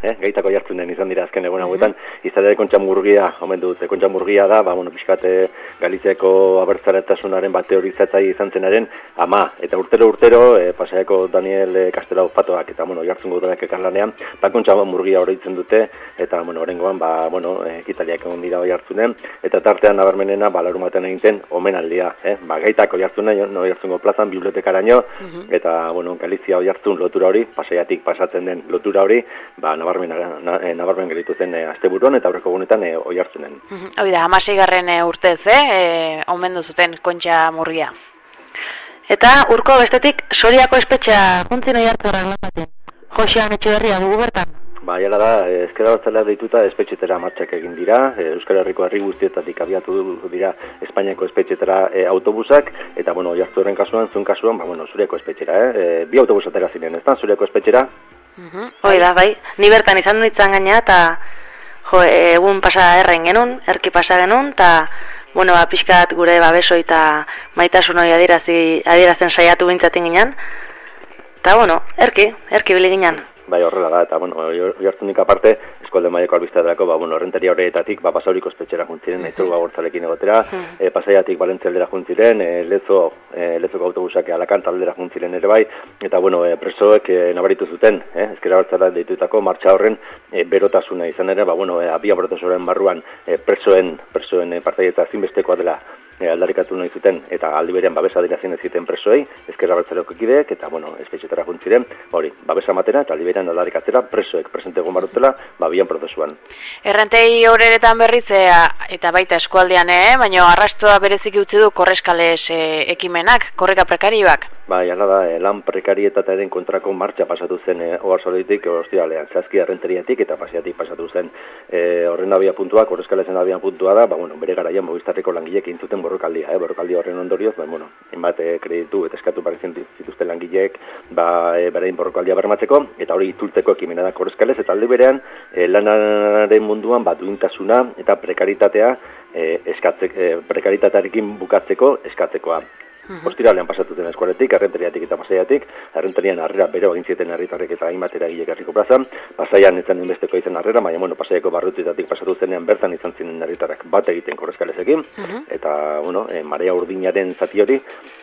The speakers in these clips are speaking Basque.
gaitako jartzunen izan dira azken egun hauetan, izan ere kontxamurgia, omen dut, kontxamurgia da, pixkat Galiziako abertzaletasunaren bat teorizatzaile izan zenaren ama, eta urtero, Pasaiako Daniel Castelao Fatoak, eta, jartzungo dudak ekarlanean, kontxamurgia horreitzen dute, eta, horrengoan, ekitaliak egon dira jartzunen, eta tartean nabarmenena, larumaten egiten omenaldia, gaitako jartzunen, jartzungo plazan, bibliotekaraino, eta, Galizia jartzun lotura hori, Pasaiatik pasatzen den lotura hori, nabarmen gelitu zen asteburuan eta aurreko egunetan oihartzunen. Hoi da, 16. urtez, omendu zuten Kontxamurgia. Eta urko bestetik Soriako espetxea juntzien oihartzuaren lanatzen. Josean Etxeberria dugu bertan. Jala da, ezker abertzaleak deituta espetxetera martxak egin dira, Euskal Herriko herri guztietatik abiatu dira Espainiako espetxetera autobusak, eta, oihartzuaren kasuan, zuen kasuan, Soriako espetxera, bi autobus atera ziren, ez da, Soriako espetxera? Hoi da, bai, ni bertan izan nintzen gaina, eta egun pasa errain genuen, erki pasa genuen, eta, pixkat gure babesoi eta maitasun hori adierazten saiatu bintzaten ginen, eta, erki bili ginen. Bai, horrela da, eta, oihartzunik aparte, eskualde maileko albistaderako, renteria horretatik, Basauriko espetxera juntziren, Aitzol Gagortzalekin egotera, Pasaiatik Valentzia aldera juntziren, Lezoko autobusak Alakant aldera juntziren ere bai, eta, presoek nabaritu zuten, ezker abertzaleak deitutako martxa horren berotasuna izan ere, abia prozesuaren barruan presoen partaietza zinbestekoa dela aldarikatu nahi zuten, eta aldi berean babesa adirazien ez ziten presoei, ezker abertzaleak ekideek, eta, espetxetara juntziren, babesa matera, eta aldi berean aldarikatzera presoek presente egon barutela, bian prozesuan. Errentei horeretan berriz, eta baita eskualdean, baina arrastoa bereziki utzi du korreskales ekimenak, korrika prekarioak. Hala da, lan prekarietatearen kontrako martxa pasatu zen Oarsoaldetik ostiralean, zehazki errenteriatik eta Pasaiatik pasatu zen. Horren abia puntua, korreskalesen abia puntua da, bere garaian Movistarreko langilek intzuten borrokaldia, borrokaldia horren ondorioz, hainbat kreditu eta eskatu barrizen zituzten langileek, berain borrokaldia bermatzeko, eta hori itzultzeko ekimena da korreskalez, eta alde berean, lanaren munduan duintasuna eta prekaritatea prekaritatearekin bukatzeko eskatzekoa. Ostiralean pasatuten eskualetik, errenteriatik eta Pasaiatik, errenterian harrera bero egin zieten herritarrek eta hainbat eragilek herriko plazan, Pasaian izan inbesteko izan harrera, baina Pasaiako barrutietatik pasatu zenean bertan izan ziren herritarrak bat egiten korreskalezekin, eta marea urdinaren zati hori,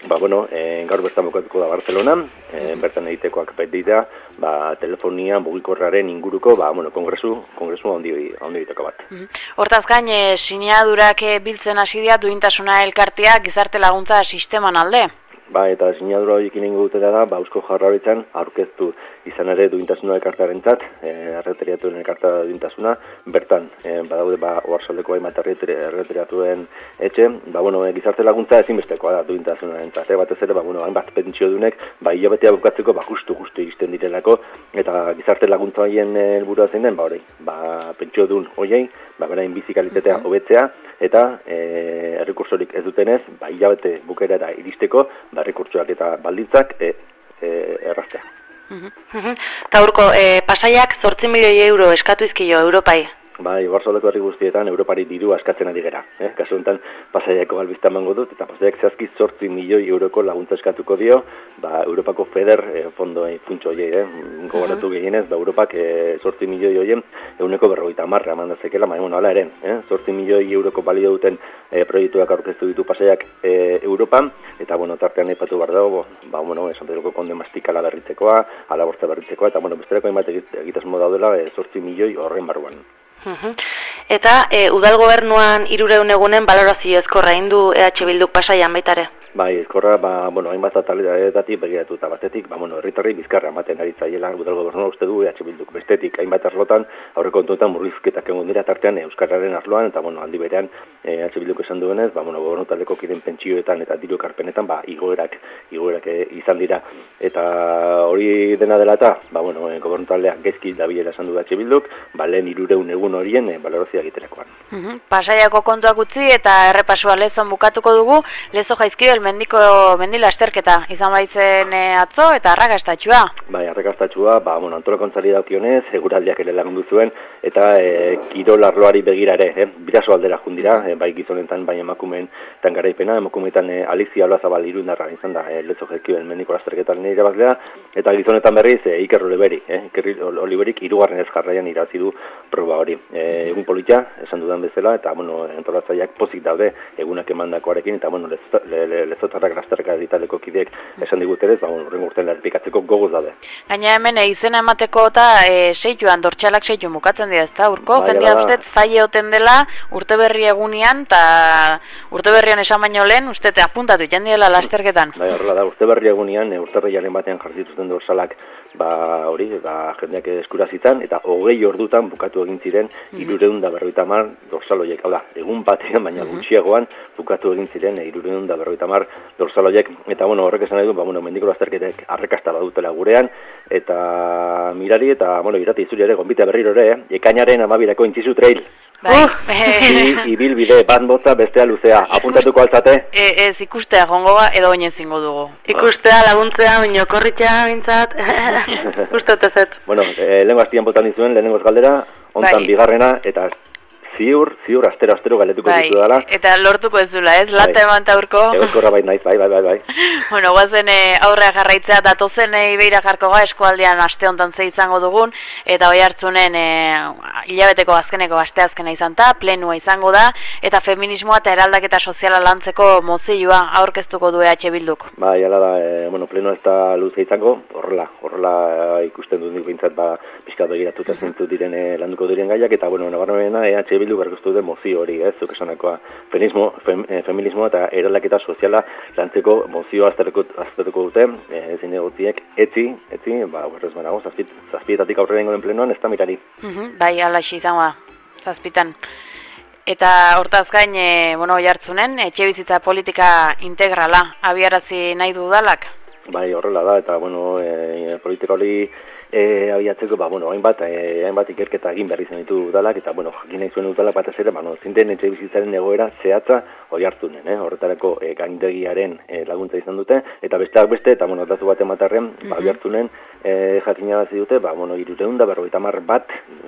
gaur bertan bukatuko da Barcelonan, bertan egitekoak dira, telefonia mugikorraren inguruko, kongresu handi egiteko bat. Hortaz gain, sinadurak biltzen hasi dira duintasuna elkartea gizarte laguntza sistema alde. Eta sinadura horiek inengo dutela da, Eusko Jaurlaritzan aurkeztu izan ere duintasuna elkartearentzat, erreteriatuen elkartea duintasuna, bertan, badaude Oarsoaldeko hainbat erreteriatuen etxe, gizarte laguntza ezinbestekoa da duintasunarentzat, batez ere, hainbat pentsiodunek, hilabetea bukatzeko, justu iristen direlako, eta gizarte laguntza horien helburua zein den, pentsiodun horiei, berain bizikalitatea hobetzea, eta errekursorik ez dutenez, hilabete bukaerara iristeko, errekurtsoak eta baldintzak erraztea. Eta urko, Pasaiak 8 milioi euro eskatu izkio Europai? Oarsoaldeko herri guztietan Europari diru askatzen ari gara. Kasu honetan Pasaiako albista emango dut, eta Pasaiak zehazki 8 milioi euroko laguntza eskatuko dio, Europako FEDER fondoen funtso horiei, gogoratu gehienez, Europak 8 milioi horien 150 mandazekela, hala ere, 8 milioi euroko balio duten proiektuak aurkeztu ditu Pasaiak Europan, eta tartean aipatu behar dago, San Pedroko konde mastikala berritzekoa, alabortza berritzekoa, eta besteleko hainbat egitasmo daudela 8 milioi horren barruan. Eta udal gobernuan 300 egunen balorazio ezkorra egin du EH Bilduk Pasaian baitare? Ezkorra, hainbat taldeetatik begiratuta batetik, herritarrei bizkarra ematen ari zaiela udal gobernua uste du EH Bilduk. Bestetik, hainbat arlotan, aurrekontuetan murrizketak egon dira tartean euskararen arloan, eta aldi berean EH Bilduk esan duenez, gobernu taldeko kiden pentsioetan eta diru ekarpenetan, igoerak izan dira. Eta hori dena dela eta, gobernu taldeak gezki dabilela esan du EH Bilduk, lehen 300 egun horien balorazioa egiterakoan. Pasaiako kontuak utzi eta errepasua Lezon bukatuko dugu, Lezo Jaizkibel mendi lasterketa izan baitzen atzo eta arrakastatxua. Bai, arrakastatxua, antolakuntzari daukionez, eguraldiak ere lagundu zuen, eta kirol arloari begira ere, biraso aldera jundira, bai gizonetan, bai emakumeen tan garaipena, emakumeetan Alizia Olazabal Irundarra izan da, Lezo Jerkioen mendiko lasterketan irabazlea, eta gizonetan berriz, Iker Oliveri, Iker Oliverik 3. jarraian irabazi du proba hori. Egun politia, esan dudan bezala, eta antolatzaileak pozik daude egunak emandakoarekin, eta lezotarrak lasterka ditaleko kideek esan diguterez, horren urtean errepikatzeko gogoz daude. Gaina hemen izena emateko eta seituan, dortxalak seitu mukatzen dira, ez da, urko? Jendia ustez zaie oten dela urte berri egunian, eta urte berrian esan baino lehen, uste apuntatu jendiela lasterketan. Bai, horrela da, urte berri egunian, urterreiaren batean jartzituzten dortxalak, jendeak eskurazitan, eta 20 ordutan bukatu egin ziren 350 dorsaloiek. Hau da, egun batean, baina gutxiagoan bukatu egin ziren 350 dorsaloiek. Eta horrek esan nahi du, mendiko lasterketek arrakasta badutela gurean, eta mirari, eta irati izuri ere, gonbitea berriro ere, ekainaren 12ko Intzizu Trail. Ibilbide, bat motza, bestea luzea. Apuntatuko altzate? Ez ikustea jongoa edo oinez zingo dugu. Ikustea, laguntzea, oinokorritzea, bintzat. Ustatezet. Lehenko astian botan dizuen, lehenengoz galdera, ontan bigarrena, eta ziur, astero galetuko ditu dela. Eta lortuko ez dula, ez? Lata eman taurko. Egozkorra bai naiz, bai. Guazen aurrea jarraitzea, datozen ibeira jarko eskualdean aste hontan ze izango dugun, eta hoi hartzunen hilabeteko azkeneko asteazkena izan da, plenua izango da, eta feminismoa eta eraldaketa soziala lantzeko mozioa aurkeztuko du EH Bilduk. Bai, ala da, plenua ez da luze izango, horrela ikusten dut nik bintzat, pixka begiratuta zintu diren landuko diren gaiak, eta nabarmena EH Bildu berguztu den mozio hori, zuk esanakoa, feminismoa eta eraldaketa soziala lantzeko mozioa aztertuko dute, zinegotziek, etzi, berrez banago, zazpietatik aurrera den plenoan, ez da mirari. Bai, alaxi izango da, zazpitan. Eta hortaz gain, jartzunen, etxe bizitza politika integrala abiarazi nahi du udalak? Bai, horrela da, eta politika hori abiatzeko, hainbat ikerketa egin behar izan ditu udalak, eta jakin nahi zuen udalak batez ere, zinten etxe bizitzaren egoera zehatza hori hartunen, horretarako gaindegiaren laguntza izan dute, eta besteak beste, eta datu bat ematarren, hori hartunen jakinarazi dute, 350 bat,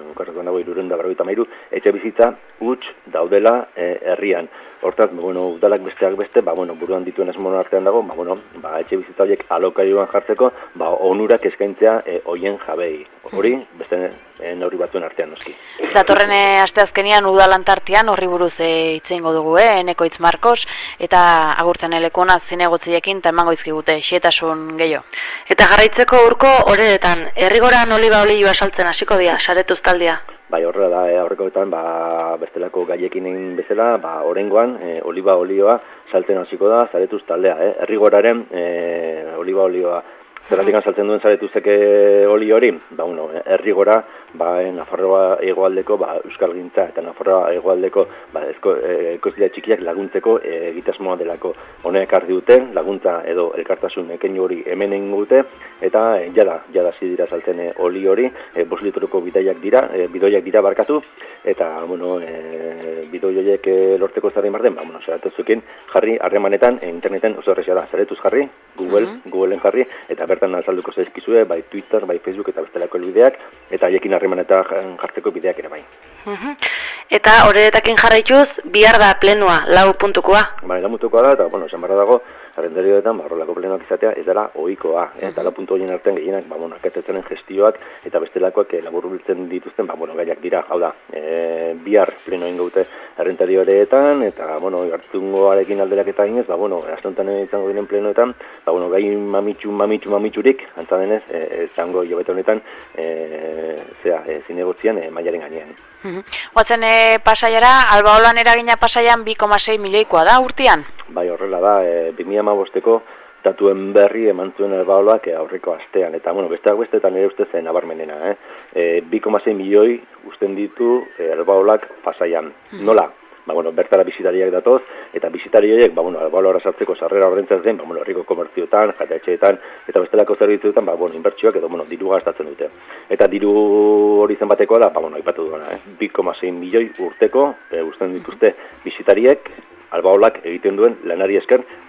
353 etxe bizitza huts daudela herrian. Hortaz, udalak besteak beste, buruan dituen esmono artean dago, etxe bizitza horiek alokailuan jartzeko, onurak eskaintzea hoien jabei. Hori, beste neurri batzuen artean noski. Datorren asteazkenean udalantartean horri buruz itzeingo dugu, Eneko Hitz Markos, eta agurtzen elekona zinegotziekin eta emango izkigute, xietasun gehiago. Eta jarraitzeko urko horretan, herrigoran oliba olioa saltzen hasiko dira, saretuz taldia? Bai, horrela da, aurrekoetan, bestelako gaiekin egin bezala, orengoan, oliba olioa saltzen hasiko da, zaretuz taldea, herrigoraren oliba olioa. Zerratik saltzen duen zaretuzeke oli hori, herrigora, Nafarroa hegoaldeko euskalgintza eta Nafarroa hegoaldeko ekoizlea txikiak laguntzeko egitasmoa delako. Honek ardi dute, laguntza edo elkartasun ekeinu hori hemen egin dute, eta jada dira saltzen oli hori, 5 litroko bidoiak dira barkatu, eta bidoi horiek lortzeko zarri marden, zaratuzukin jarri harremanetan, interneten oso errexea da, zaretuz jarri, Googleen jarri, eta bertan azalduko zaizkizue, bai Twitter, bai Facebook eta bestelako elbideak, eta haiekin harremanetan jartzeko bideak ere bai. Eta horretakin jarraituz, bihar da plenua, 4 puntukoa? Bai, 4 puntukoa da, eta, esan barra dago, arrendarioetan, horrelako plenuak izatea, ez dela ohikoa, eta 4 puntu horien artean gehienak, akatetzenen gestioak, eta bestelakoak laburbiltzen dituzten, gaiak dira, hau da, bihar pleno ingo dute arrendarioetan, eta, hartzungoarekin alderaketa ginez, astontan izango diren plenoetan, gai mamitsurik, antza denez, izango jobete honetan, zinegotzian mailaren gainean. Guazen pasaiara, Albaolan eragina pasaian 2,6 milioikoa da urtean? Bai, horrela da, 2015ko datuen berri eman zuen Albaolak aurreko astean, eta besteak bestetan ere ustez nabarmenena, 2,6 milioi usten ditu Albaolak pasaian. Nola? Bertara bisitariak datoz, eta bisitari horiek, Albaolara sartzeko sarrera horrentzaz den, herriko komertzioetan, jatetxeetan, eta bestelako zerbitzuetan, inbertsioak edo, diru gastatzen dute. Eta diru hori zenbatekoa da, aipatu duena, 2,6 milioi urteko, usten dituzte bisitariek, Albaolak egiten duen lanari esker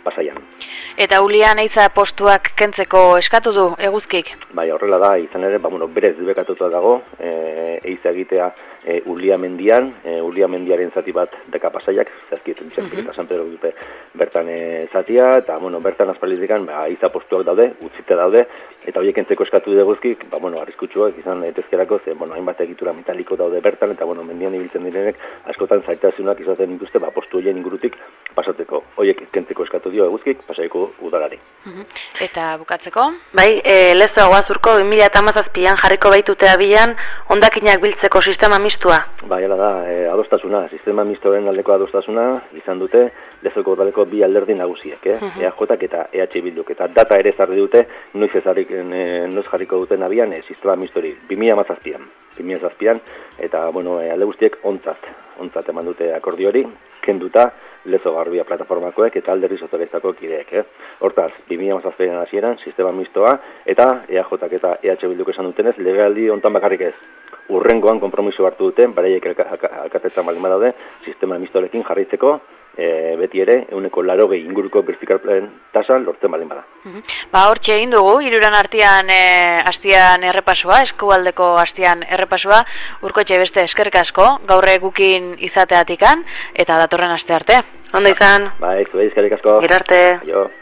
Pasaian. Eta Ulian eiza postuak kentzeko eskatu du Eguzkik? Bai, horrela da, izan ere, berez debekatuta dago, eiza egitea Ulia mendian, Ulia mendiaren zati bat deka Pasaiak, zazkietzen eta San Pedro dupe bertan zatia, eta bertan aspaldikan eiza postuak daude, utzite daude, eta horiek kentzeko eskatu du Eguzkik, arriskutsuak izan tezkerako, ze hainbat egitura metaliko daude bertan, eta mendian ibiltzen direnek askotan zaitasunak izaten dituzte, postu horien ingurutik pasatzeko. Horiek kentzeko eskatu dio Eguzkik, Pasaiko udalari. Eta bukatzeko? Bai, Lezo Aguazurko 2017an jarriko baitute abian hondakinak biltzeko sistema mistua. Bai, hala da, adostasuna, sistema mistoren aldeko adostasuna izan dute Lezoko udaleko bi alderdi nagusiek, EAJak eta EH Bilduk, eta data ere zarri dute noiz jarriko duten abian sistema mistori 2017an, eta alde guztiek ontzat eman dute akordio hori, kenduta Lezo Garbia plataformakoek eta alderdi sozialistako kideek. Hortaz, 2017an hasieran sistema mistoa eta EAJak eta EH Bilduk esan dutenez legealdi hontan bakarrik ez. Urrengoan konpromiso hartu duten, baraiek alkatetan baldin badaude, sistema mistorekin jarraitzeko, beti ere, 80% inguruko birzikalplen tasan lortzen baldin bada. Hortxe egin dugu, hiruran artean hastian errepasua, eskualdeko hastian errepasua, Urkotxe beste eskerrik asko, gaur gukin izateatikan, eta datorren aste arte. Ondo izan? Bai, zuei eskerrik asko. Gero arte. Aio.